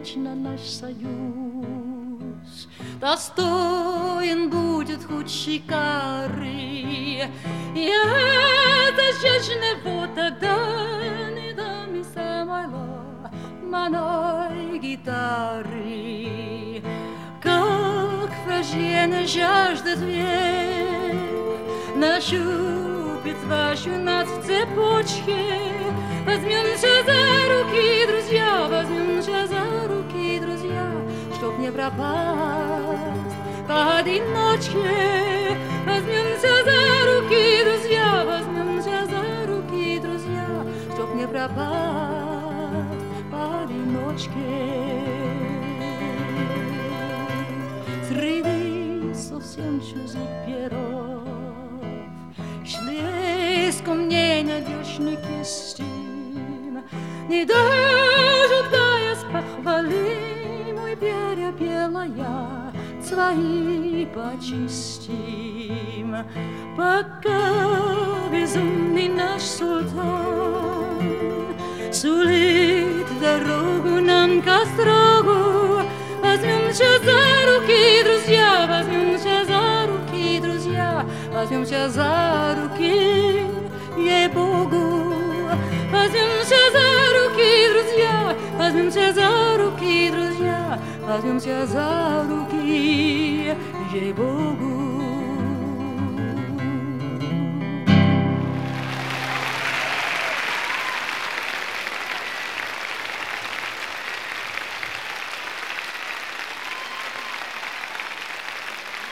вечно наш союз. Достоин будет худшей кары, и это жечного тогда не дам и самойла моей гитары. Как враждебно жаждет век нащупать вашу нас в цепочке. Возьмемся за руки, друзья, возьмемся за руки, друзья, чтоб не пропасть поодиночке. Возьмемся за руки, друзья, возьмемся за руки, друзья, чтоб не пропасть поодиночке. Среди совсем чужих перов шли ко мне надежной кисти, не дожидаясь похвали, мой перья белая, свои почистим. Пока безумный наш султан сулит дорогу нам к острогу, возьмемся за руки, друзья, возьмемся за руки, друзья, возьмемся за руки, ей-богу. Возьмемся за руки, друзья, возьмемся за руки, друзья, возьмемся за руки, ей-богу.